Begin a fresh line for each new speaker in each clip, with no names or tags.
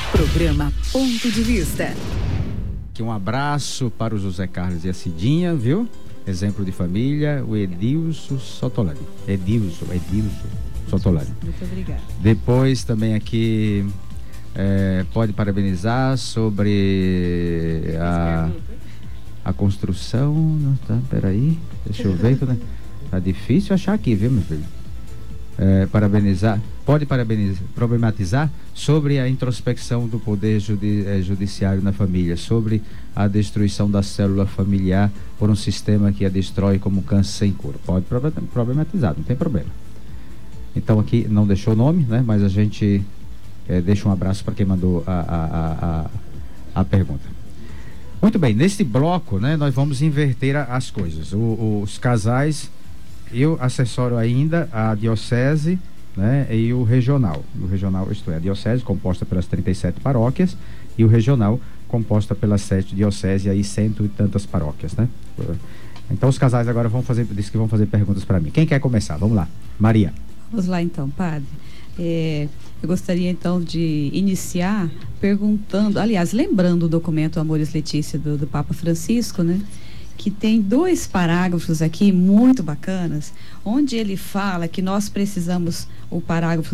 Programa Ponto de Vista.
Aqui um abraço para o José Carlos e a Cidinha, viu? Exemplo de família, o Edilson Sotolani. Edilson Sotolani.
Muito obrigada.
Depois também aqui pode parabenizar sobre a construção. Não tá, peraí, deixa eu ver. Tá difícil achar aqui, viu, meu filho? Problematizar sobre a introspecção do poder judiciário na família, sobre a destruição da célula familiar por um sistema que a destrói como câncer sem cura. Pode problematizar, não tem problema. Então aqui não deixou o nome, né? Mas a gente deixa um abraço para quem mandou a pergunta. Muito bem, neste bloco, né, nós vamos inverter as coisas. Os casais, eu assessoro ainda a diocese, né, e o regional. O regional, isto é, a diocese composta pelas 37 paróquias e o regional composta pelas 7 dioceses e aí 100 e tantas paróquias, né? Então os casais agora disse que vão fazer perguntas para mim. Quem quer começar? Vamos lá. Maria.
Vamos lá então, padre. Eu gostaria então de iniciar perguntando, aliás, lembrando o documento Amoris Laetitia do Papa Francisco, né? Que tem 2 parágrafos aqui muito bacanas, onde ele fala que nós precisamos, o parágrafo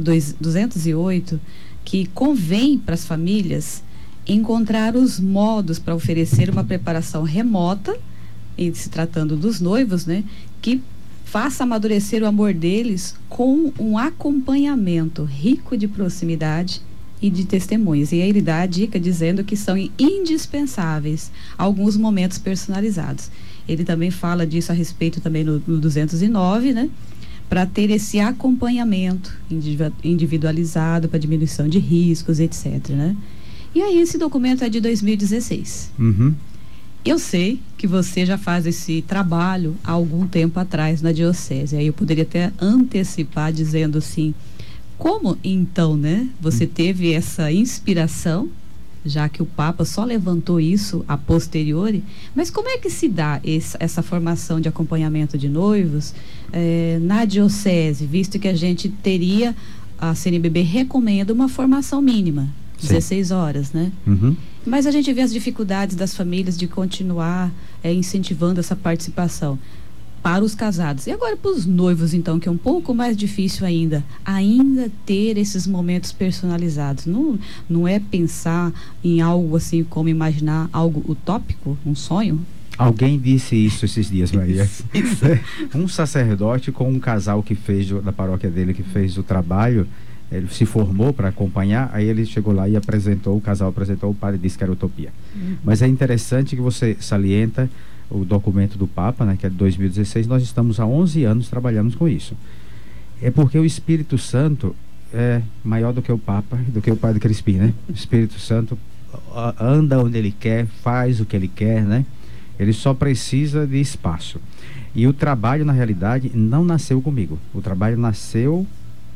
208, que convém para as famílias encontrar os modos para oferecer uma preparação remota, em se tratando dos noivos, né, que faça amadurecer o amor deles com um acompanhamento rico de proximidade e de testemunhas. E aí ele dá a dica dizendo que são indispensáveis alguns momentos personalizados. Ele também fala disso a respeito também no 209, né? Para ter esse acompanhamento individualizado para diminuição de riscos, etc, né? E aí esse documento é de 2016.
Uhum.
Eu sei que você já faz esse trabalho há algum tempo atrás na diocese. Aí eu poderia até antecipar dizendo assim, como então, né? Você teve essa inspiração, já que o Papa só levantou isso a posteriori, mas como é que se dá essa formação de acompanhamento de noivos na diocese, visto que a gente teria, a CNBB recomenda uma formação mínima, 16 horas, né?
Uhum.
Mas a gente vê as dificuldades das famílias de continuar incentivando essa participação para os casados. E agora para os noivos, então, que é um pouco mais difícil ainda ter esses momentos personalizados. Não é pensar em algo assim como imaginar algo utópico, um sonho?
Alguém disse isso esses dias, Maria. Um sacerdote com um casal que fez, da paróquia dele, que fez o trabalho, ele se formou para acompanhar, aí ele chegou lá e apresentou, o casal apresentou, o padre disse que era utopia. Mas é interessante que você salienta o documento do Papa, né, que é de 2016, nós estamos há 11 anos trabalhando com isso. É porque o Espírito Santo é maior do que o Papa, do que o Padre Crispim, né? O Espírito Santo anda onde ele quer, faz o que ele quer, né? Ele só precisa de espaço. E o trabalho, na realidade, não nasceu comigo. O trabalho nasceu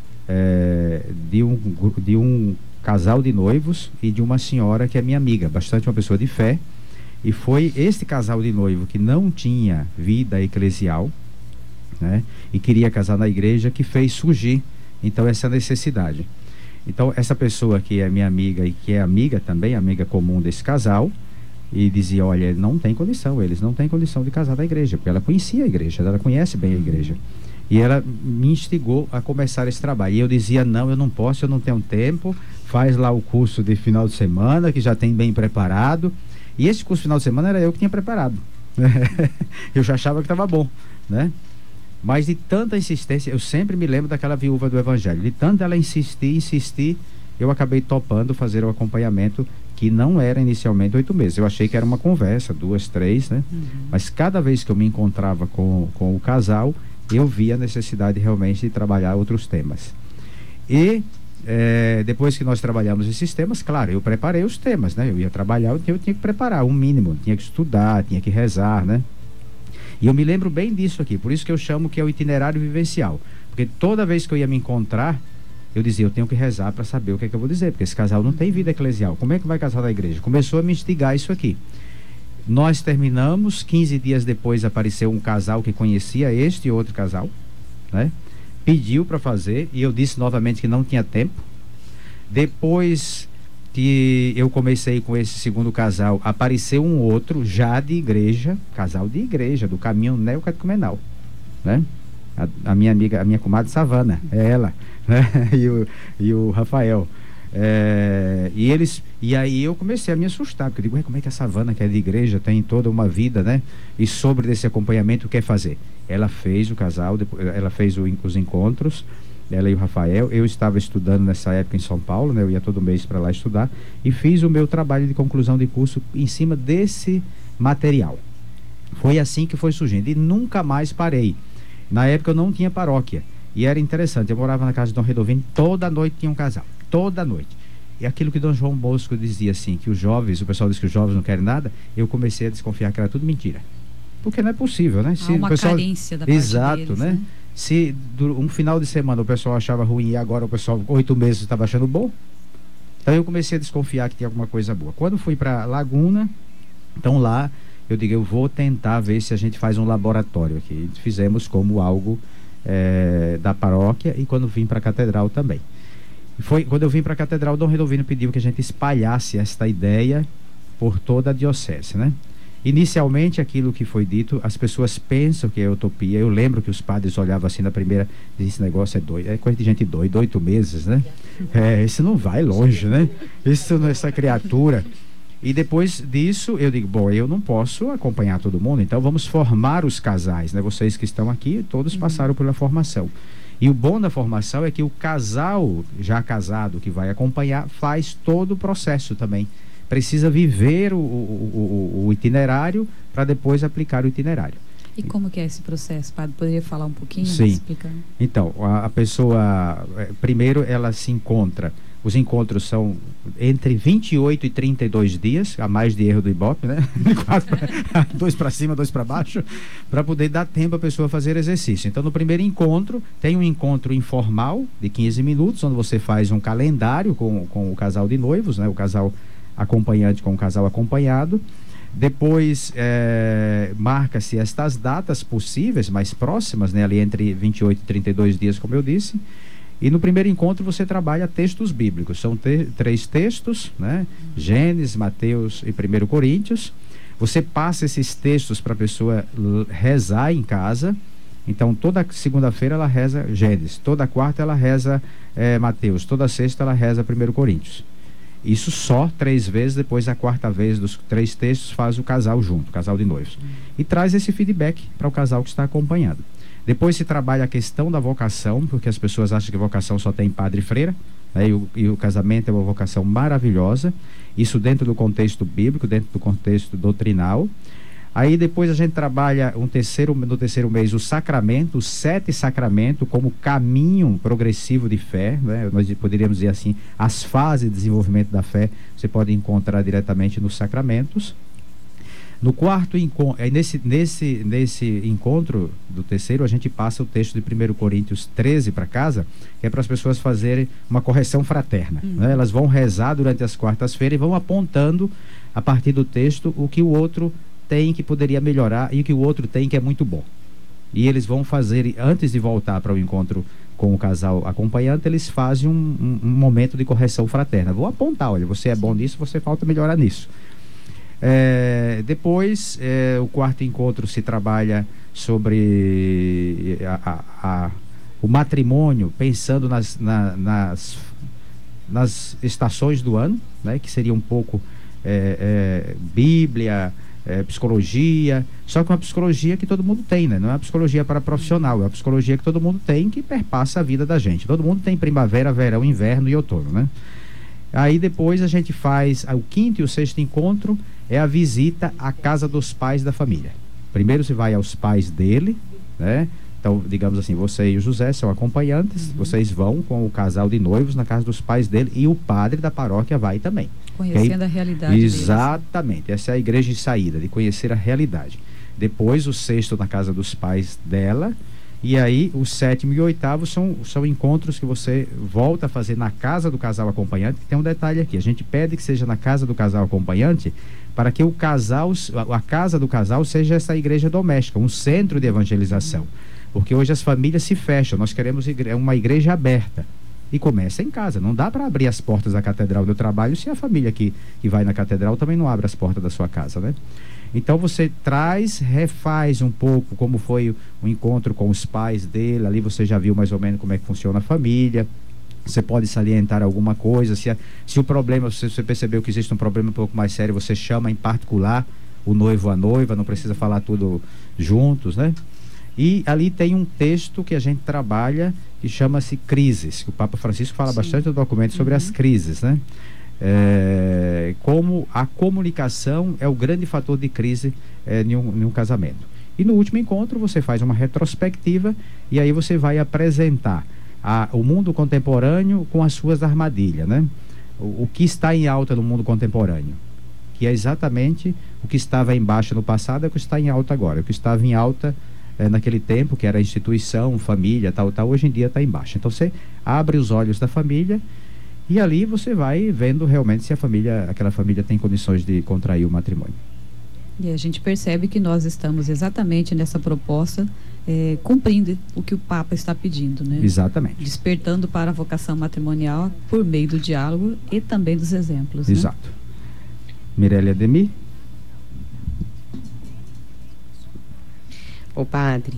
de um casal de noivos e de uma senhora que é minha amiga, bastante uma pessoa de fé. E foi este casal de noivo que não tinha vida eclesial, né, e queria casar na igreja, que fez surgir então essa necessidade. Então essa pessoa que é minha amiga e que é amiga também, amiga comum desse casal, e dizia, olha, eles não têm condição de casar na igreja, porque ela conhecia a igreja, ela conhece bem a igreja. E ela me instigou a começar esse trabalho. E eu dizia, não, eu não posso, eu não tenho tempo, faz lá o curso de final de semana, que já tem bem preparado. E esse curso final de semana era eu que tinha preparado. Eu já achava que estava bom, né? Mas de tanta insistência, eu sempre me lembro daquela viúva do Evangelho. De tanto ela insistir, eu acabei topando fazer o acompanhamento, que não era inicialmente 8 meses. Eu achei que era uma conversa, 2, 3, né? Mas cada vez que eu me encontrava com o casal, eu via a necessidade realmente de trabalhar outros temas. E depois que nós trabalhamos esses temas, claro, eu preparei os temas, né? Eu ia trabalhar, eu tinha que preparar um mínimo, tinha que estudar, tinha que rezar, né? E eu me lembro bem disso aqui, por isso que eu chamo que é o itinerário vivencial. Porque toda vez que eu ia me encontrar, eu dizia, eu tenho que rezar para saber o que é que eu vou dizer, porque esse casal não tem vida eclesial. Como é que vai casar na igreja? Começou a me instigar isso aqui. Nós terminamos, 15 dias depois apareceu um casal que conhecia este e outro casal, né? Pediu para fazer e eu disse novamente que não tinha tempo. Depois que eu comecei com esse segundo casal, apareceu um outro já de igreja, casal de igreja, do caminho neocatecumenal, né? A minha amiga, a minha comadre Savana, é ela, né? E o Rafael. E aí eu comecei a me assustar, porque eu digo, como é que a Savana, que é de igreja, tem toda uma vida, né? E sobre desse acompanhamento, quer fazer? Ela fez o casal, depois, ela fez os encontros, ela e o Rafael. Eu estava estudando nessa época em São Paulo, né? Eu ia todo mês para lá estudar, e fiz o meu trabalho de conclusão de curso em cima desse material. Foi assim que foi surgindo, e nunca mais parei. Na época eu não tinha paróquia, e era interessante, eu morava na casa de Dom Redovino, toda noite tinha um casal, toda noite. E aquilo que Dom João Bosco dizia assim, que os jovens, o pessoal diz que os jovens não querem nada, eu comecei a desconfiar que era tudo mentira. Porque não é possível, né?
Há uma carência da parte deles,
né? Se um final de semana o pessoal achava ruim e agora o pessoal 8 meses estava achando bom, então eu comecei a desconfiar que tinha alguma coisa boa. Quando fui para Laguna, então lá eu digo, eu vou tentar ver se a gente faz um laboratório aqui. Fizemos como algo da paróquia, e quando vim para a catedral também. Foi quando eu vim para a catedral, Dom Redovino pediu que a gente espalhasse essa ideia por toda a diocese, né? Inicialmente, aquilo que foi dito, as pessoas pensam que é utopia. Eu lembro que os padres olhavam assim na primeira, diziam, esse negócio é doido, é coisa de gente doida, 8 meses, né? Isso não vai longe, né? Essa criatura. E depois disso, eu digo, bom, eu não posso acompanhar todo mundo, então vamos formar os casais, né? Vocês que estão aqui, todos passaram pela formação. E o bom da formação é que o casal já casado que vai acompanhar faz todo o processo também. Precisa viver o itinerário para depois aplicar o itinerário.
E como que é esse processo, padre? Poderia falar um pouquinho?
Sim.
Explicando?
Então, a pessoa, primeiro ela se encontra, os encontros são entre 28 e 32 dias, a mais de erro do Ibope, né? 2 para cima, 2 para baixo, para poder dar tempo a pessoa fazer exercício. Então, no primeiro encontro, tem um encontro informal de 15 minutos, onde você faz um calendário com o casal de noivos, né? O casal acompanhante com o casal acompanhado. Depois marca-se estas datas possíveis, mais próximas, né? Ali entre 28 e 32 dias, como eu disse. E no primeiro encontro você trabalha textos bíblicos. São 3 textos, né? Gênesis, Mateus e 1 Coríntios. Você passa esses textos para a pessoa rezar em casa. Então, toda segunda-feira ela reza Gênesis, toda quarta ela reza Mateus, toda sexta ela reza 1 Coríntios. Isso só 3 vezes, depois a quarta vez dos 3 textos faz o casal junto, o casal de noivos. E traz esse feedback para o casal que está acompanhando. Depois se trabalha a questão da vocação, porque as pessoas acham que vocação só tem padre e freira, né? E o casamento é uma vocação maravilhosa, isso dentro do contexto bíblico, dentro do contexto doutrinal. Aí depois a gente trabalha no terceiro mês o sacramento, os 7 sacramentos como caminho progressivo de fé, né? Nós poderíamos dizer assim, as fases de desenvolvimento da fé, você pode encontrar diretamente nos sacramentos. No quarto encontro, nesse encontro do terceiro, a gente passa o texto de 1 Coríntios 13 para casa, que é para as pessoas fazerem uma correção fraterna. Né? Elas vão rezar durante as quartas-feiras e vão apontando, a partir do texto, o que o outro tem que poderia melhorar e o que o outro tem que é muito bom. E eles vão fazer, antes de voltar para o encontro com o casal acompanhante, eles fazem um momento de correção fraterna. Vão apontar, olha, você é bom nisso, você falta melhorar nisso. Depois, o quarto encontro se trabalha sobre o matrimônio, pensando nas estações do ano, né, que seria um pouco Bíblia, psicologia, só que uma psicologia que todo mundo tem, né? Não é uma psicologia para profissional, é uma psicologia que todo mundo tem, que perpassa a vida da gente. Todo mundo tem primavera, verão, inverno e outono, né? Aí depois a gente faz o quinto e o sexto encontro, é a visita à casa dos pais da família. Primeiro você vai aos pais dele, né? Então, digamos assim, você e o José são acompanhantes, vocês vão com o casal de noivos na casa dos pais dele e o padre da paróquia vai também.
Conhecendo a realidade
Exatamente, deles. Essa é a igreja de saída, de conhecer a realidade. Depois o sexto na casa dos pais dela, e aí o sétimo e o oitavo são encontros que você volta a fazer na casa do casal acompanhante, que tem um detalhe aqui, a gente pede que seja na casa do casal acompanhante, para que a casa do casal seja essa igreja doméstica, um centro de evangelização. Porque hoje as famílias se fecham, nós queremos uma igreja aberta, E começa em casa. Não dá para abrir as portas da catedral do trabalho se a família que vai na catedral também não abre as portas da sua casa, né? Então você refaz um pouco como foi o encontro com os pais dele. Ali você já viu mais ou menos como é que funciona a família. Você pode salientar alguma coisa. Se o problema, se você percebeu que existe um problema um pouco mais sério, você chama em particular o noivo ou a noiva, não precisa falar tudo juntos, né? E ali tem um texto que a gente trabalha que chama-se Crises, que o Papa Francisco fala bastante no documento sobre as crises, né? Como a comunicação é o grande fator de crise em um casamento. E no último encontro você faz uma retrospectiva e aí você vai apresentar o mundo contemporâneo com as suas armadilhas, né? O que está em alta no mundo contemporâneo, que é exatamente o que estava em baixa no passado, é o que está em alta agora. O que estava em alta naquele tempo, que era instituição, família, tal, hoje em dia está em baixa. Então você abre os olhos da família e ali você vai vendo realmente se aquela família tem condições de contrair o matrimônio.
E a gente percebe que nós estamos exatamente nessa proposta, cumprindo o que o Papa está pedindo, né?
Exatamente.
Despertando para a vocação matrimonial por meio do diálogo e também dos exemplos.
Exato. Né? Mirelia Demi.
Ô padre,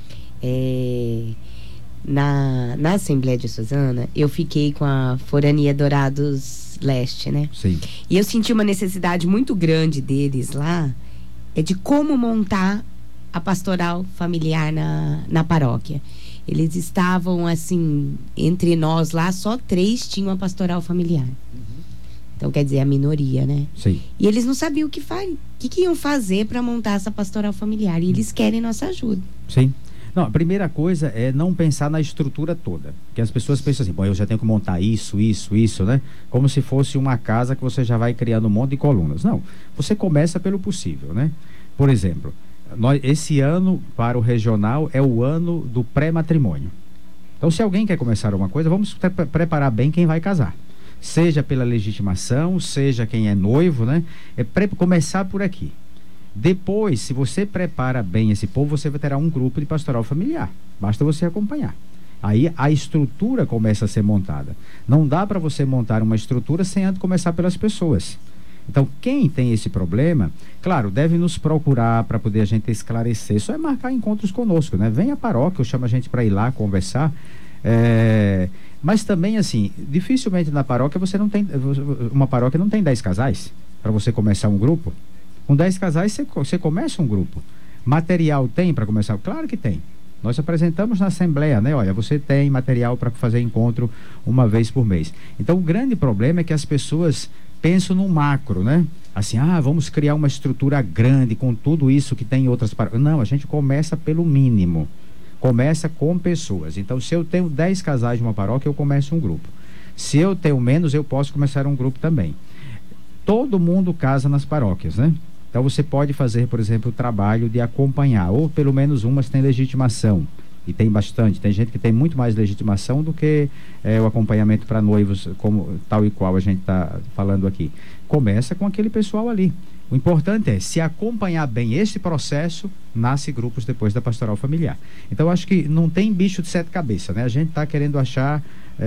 na Assembleia de Suzana, eu fiquei com a Forania Dourados Leste, né?
Sim.
E eu senti uma necessidade muito grande deles lá, de como montar a pastoral familiar na paróquia. Eles estavam, assim, entre nós lá, só 3 tinham a pastoral familiar. Então, quer dizer, a minoria, né?
Sim.
E eles não sabiam o que iam fazer para montar essa pastoral familiar. E eles querem nossa ajuda.
Sim. Não, a primeira coisa é não pensar na estrutura toda. Porque as pessoas pensam assim, bom, eu já tenho que montar isso, né? Como se fosse uma casa que você já vai criando um monte de colunas. Não, você começa pelo possível, né? Por exemplo, esse ano para o regional é o ano do pré-matrimônio. Então, se alguém quer começar uma coisa, vamos preparar bem quem vai casar. Seja pela legitimação, seja quem é noivo, né? Começar por aqui. Depois, se você prepara bem esse povo, você terá um grupo de pastoral familiar. Basta você acompanhar. Aí a estrutura começa a ser montada. Não dá para você montar uma estrutura sem antes começar pelas pessoas. Então, quem tem esse problema, claro, deve nos procurar para poder a gente esclarecer. Isso é marcar encontros conosco, né? Vem à paróquia, eu chamo a gente para ir lá conversar. Mas também, assim, dificilmente na paróquia uma paróquia não tem 10 casais para você começar um grupo. Com 10 casais você começa um grupo. Material tem para começar? Claro que tem. Nós apresentamos na Assembleia, né? Olha, você tem material para fazer encontro uma vez por mês. Então o grande problema é que as pessoas pensam no macro, né? Assim, vamos criar uma estrutura grande com tudo isso que tem em outras paróquias. Não, a gente começa pelo mínimo. Começa com pessoas. Então, se eu tenho 10 casais de uma paróquia, eu começo um grupo. Se eu tenho menos, eu posso começar um grupo também. Todo mundo casa nas paróquias, né? Então, você pode fazer, por exemplo, o trabalho de acompanhar, ou pelo menos umas tem legitimação. E tem bastante. Tem gente que tem muito mais legitimação do que o acompanhamento para noivos, como tal e qual a gente está falando aqui. Começa com aquele pessoal ali. O importante é, se acompanhar bem esse processo, nasce grupos depois da pastoral familiar. Então, eu acho que não tem bicho de 7 cabeças, né? A gente está querendo achar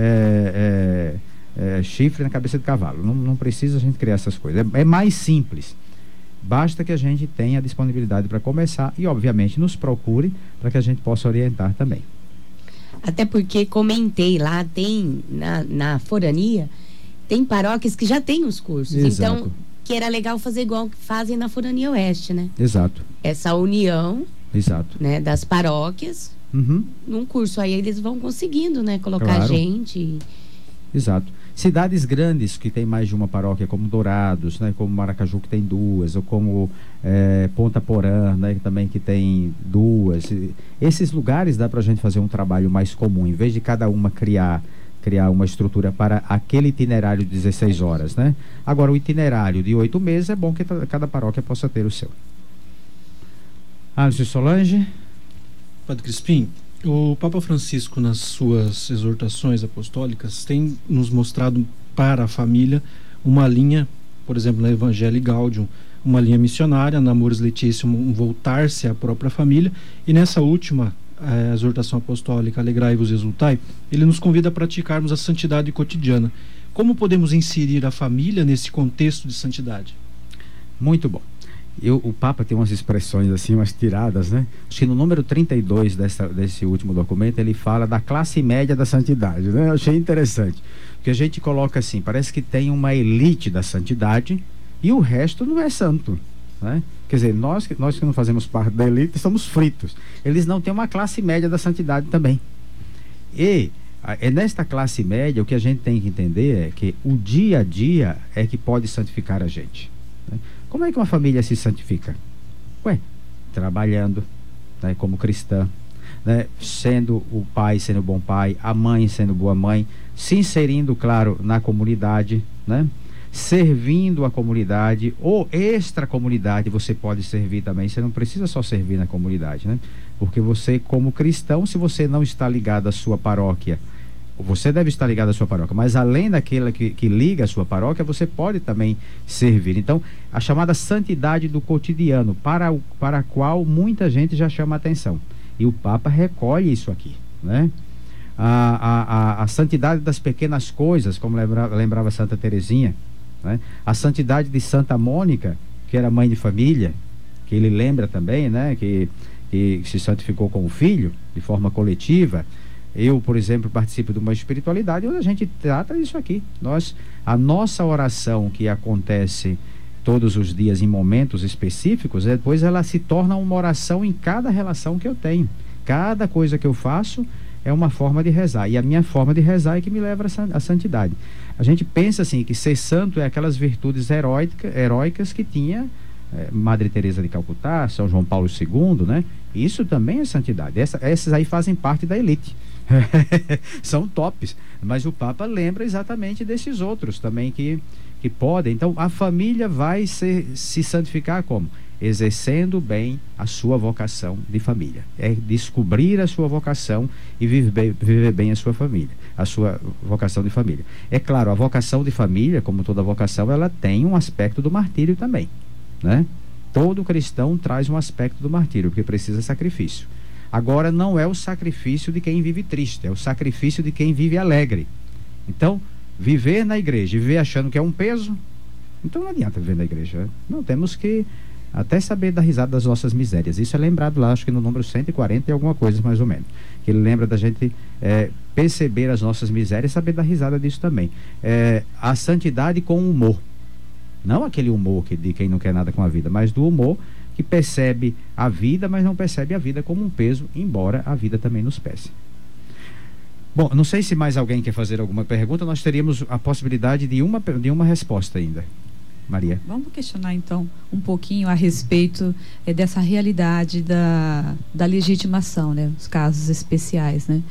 chifre na cabeça de cavalo. Não precisa a gente criar essas coisas. É mais simples. Basta que a gente tenha disponibilidade para começar e, obviamente, nos procure para que a gente possa orientar também.
Até porque, comentei lá, tem na Forania, tem paróquias que já têm os cursos.
Exato.
Então, que era legal fazer igual que fazem na Forania Oeste, né?
Exato.
Essa união,
exato,
né, das paróquias, num curso. Aí eles vão conseguindo, né, colocar
claro.
Gente.
Exato. Cidades grandes que tem mais de uma paróquia, como Dourados, né, como Maracaju, que tem 2, ou como Ponta Porã, né, também que tem 2. Esses lugares dá para a gente fazer um trabalho mais comum, em vez de cada uma criar uma estrutura para aquele itinerário de 16 horas, né? Agora, o itinerário de 8 meses é bom que cada paróquia possa ter o seu. Alisson Solange.
Padre Crispim, o Papa Francisco, nas suas exortações apostólicas, tem nos mostrado para a família uma linha, por exemplo, na Evangelii Gaudium, uma linha missionária, na Amoris Laetitia, voltar-se à própria família, e nessa última, a exortação apostólica Alegrai-vos e exultai, ele nos convida a praticarmos a santidade cotidiana. Como podemos inserir a família nesse contexto de santidade?
Muito bom. O Papa tem umas expressões assim, umas tiradas, né? Acho que no número 32 desse último documento ele fala da classe média da santidade, né? Eu achei interessante, porque a gente coloca assim, parece que tem uma elite da santidade e o resto não é santo, né? Quer dizer, nós que não fazemos parte da elite estamos fritos. Eles não têm uma classe média da santidade também. E nesta classe média o que a gente tem que entender é que o dia a dia é que pode santificar a gente, né? Como é que uma família se santifica? Trabalhando, né, como cristã, né, sendo o pai sendo bom pai, a mãe sendo boa mãe, se inserindo, claro, na comunidade, né, servindo a comunidade ou extra comunidade. Você pode servir também, você não precisa só servir na comunidade, né? Porque você, como cristão, se você não está ligado à sua paróquia, você deve estar ligado à sua paróquia, mas além daquela que liga à sua paróquia, você pode também servir. Então, a chamada santidade do cotidiano, para a qual muita gente já chama atenção. E o Papa recolhe isso aqui, né? A santidade das pequenas coisas, como lembrava Santa Teresinha, né? A santidade de Santa Mônica, que era mãe de família, que ele lembra também, né? Que se santificou com o filho, de forma coletiva. Eu, por exemplo, participo de uma espiritualidade onde a gente trata isso aqui. A nossa oração, que acontece todos os dias em momentos específicos, depois ela se torna uma oração em cada relação que eu tenho. Cada coisa que eu faço é uma forma de rezar. E a minha forma de rezar é que me leva à santidade. A gente pensa assim, que ser santo é aquelas virtudes heróicas que tinha Madre Teresa de Calcutá, São João Paulo II, né? Isso também é santidade. Essas aí fazem parte da elite. São tops, mas o Papa lembra exatamente desses outros também que podem. Então a família vai se santificar como? Exercendo bem a sua vocação de família. É descobrir a sua vocação e viver bem a sua família, a sua vocação de família. É claro, a vocação de família, como toda vocação, ela tem um aspecto do martírio também, né? Todo cristão traz um aspecto do martírio, porque precisa de sacrifício. Agora, não é o sacrifício de quem vive triste, é o sacrifício de quem vive alegre. Então, viver na igreja e viver achando que é um peso, então não adianta viver na igreja. Não, temos que até saber dar risada das nossas misérias. Isso é lembrado lá, acho que no número 140 e alguma coisa mais ou menos. Que ele lembra da gente perceber as nossas misérias e saber dar risada disso também. A santidade com humor. Não aquele humor de quem não quer nada com a vida, mas do humor que percebe a vida, mas não percebe a vida como um peso, embora a vida também nos pese. Bom, não sei se mais alguém quer fazer alguma pergunta. Nós teríamos a possibilidade de uma resposta ainda. Maria.
Vamos questionar então um pouquinho a respeito dessa realidade da legitimação, né? Os casos especiais, né?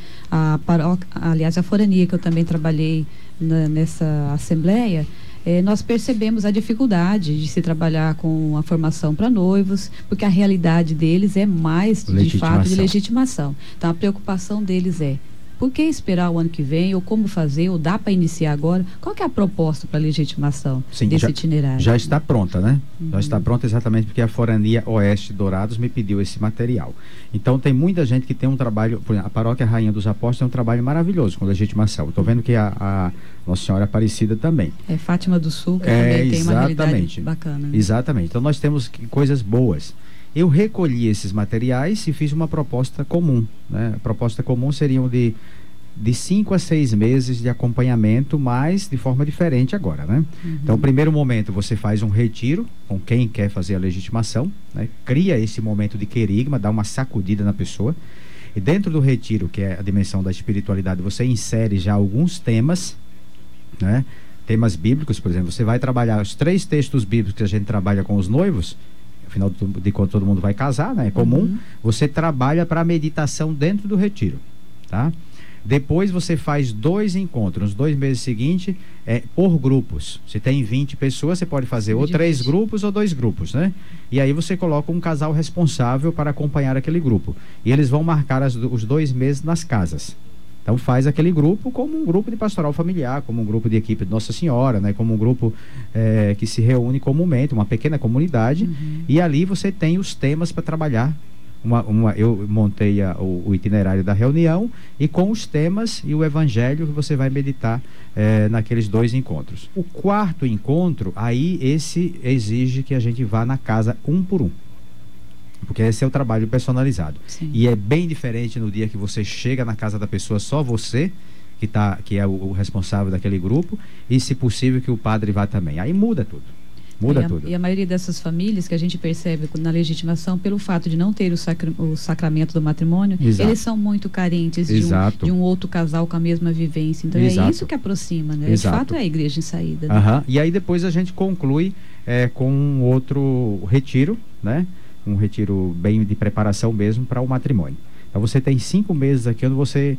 Aliás, a forania que eu também trabalhei nessa assembleia, nós percebemos a dificuldade de se trabalhar com a formação para noivos, porque a realidade deles é mais, de fato, de legitimação. Então, a preocupação deles por que esperar o ano que vem, ou como fazer, ou dá para iniciar agora? Qual que é a proposta para a legitimação desse itinerário?
Já está pronta, né? Já está pronta exatamente porque a Forania Oeste Dourados me pediu esse material. Então, tem muita gente que tem um trabalho, por exemplo, a Paróquia Rainha dos Apóstolos tem um trabalho maravilhoso com legitimação. Estou vendo que a Nossa Senhora Aparecida também.
Fátima do Sul, que também tem uma realidade bacana. Né?
Exatamente. Então, nós temos coisas boas. Eu recolhi esses materiais e fiz uma proposta comum, né? A proposta comum seriam de 5 a 6 meses de acompanhamento, mas de forma diferente agora, né? Então, no primeiro momento, você faz um retiro com quem quer fazer a legitimação, né? Cria esse momento de querigma, dá uma sacudida na pessoa. E dentro do retiro, que é a dimensão da espiritualidade, você insere já alguns temas, né? Temas bíblicos, por exemplo. Você vai trabalhar os 3 textos bíblicos que a gente trabalha com os noivos. Afinal de contas, todo mundo vai casar, né? É comum. Você trabalha para a meditação dentro do retiro, tá? Depois você faz 2 encontros, nos 2 meses seguintes, por grupos. Se tem 20 pessoas, você pode fazer ou 3 grupos ou 2 grupos, né? E aí você coloca um casal responsável para acompanhar aquele grupo. E eles vão marcar os 2 meses nas casas. Então faz aquele grupo como um grupo de pastoral familiar, como um grupo de equipe de Nossa Senhora, né? Como um grupo que se reúne comumente, uma pequena comunidade. E ali você tem os temas para trabalhar eu montei o itinerário da reunião e com os temas e o evangelho que você vai meditar naqueles 2 encontros. O 4º encontro, aí esse exige que a gente vá na casa um por um, porque esse é o trabalho personalizado.
Sim.
E é bem diferente no dia que você chega na casa da pessoa, só você que é o responsável daquele grupo, e se possível que o padre vá também. Aí muda tudo.
E a maioria dessas famílias que a gente percebe na legitimação, pelo fato de não ter o sacramento do matrimônio,
Exato.
Eles são muito carentes de um outro casal com a mesma vivência. Então
Exato.
é isso que aproxima, né?
Exato.
De fato é a igreja em saída. Né?
Uhum. E aí depois a gente conclui com um outro retiro, né? Um retiro bem de preparação mesmo para o matrimônio. Então você tem 5 meses aqui onde você...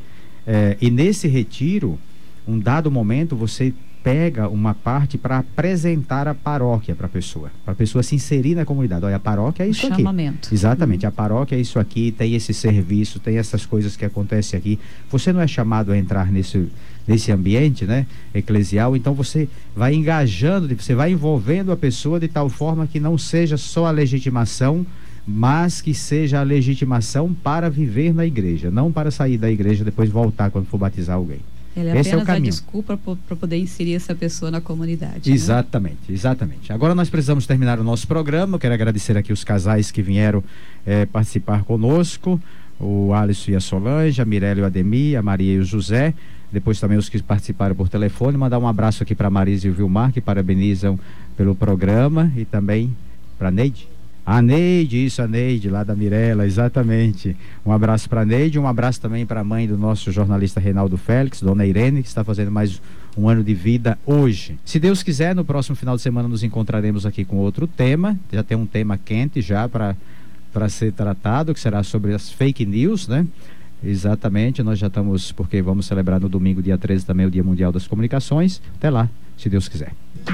e nesse retiro, um dado momento, você pega uma parte para apresentar a paróquia para a pessoa se inserir na comunidade. Olha, a paróquia é isso aqui.
Chamamento.
Exatamente, a paróquia é isso aqui, tem esse serviço, tem essas coisas que acontecem aqui. Você não é chamado a entrar nesse ambiente, né, eclesial, então você vai engajando, você vai envolvendo a pessoa de tal forma que não seja só a legitimação, mas que seja a legitimação para viver na igreja, não para sair da igreja e depois voltar quando for batizar alguém.
Ela é apenas a desculpa para poder inserir essa pessoa na comunidade.
Exatamente, né? Exatamente. Agora nós precisamos terminar o nosso programa. Eu quero agradecer aqui os casais que vieram participar conosco, o Alisson e a Solange, a Mirella e o Ademir, a Maria e o José. Depois também os que participaram por telefone. Mandar um abraço aqui para a Marisa e o Vilmar, que parabenizam pelo programa, e também para a Neide. A Neide, isso, a Neide, lá da Mirella, exatamente. Um abraço para a Neide, um abraço também para a mãe do nosso jornalista Reinaldo Félix, dona Irene, que está fazendo mais um ano de vida hoje. Se Deus quiser, no próximo final de semana nos encontraremos aqui com outro tema. Já tem um tema quente já para ser tratado, que será sobre as fake news, né? Exatamente, nós já estamos, porque vamos celebrar no domingo, dia 13, também o Dia Mundial das Comunicações. Até lá, se Deus quiser.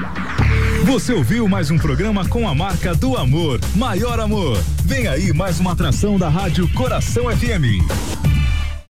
Você ouviu mais um programa com a marca do amor, Maior Amor. Vem aí mais uma atração da Rádio Coração FM.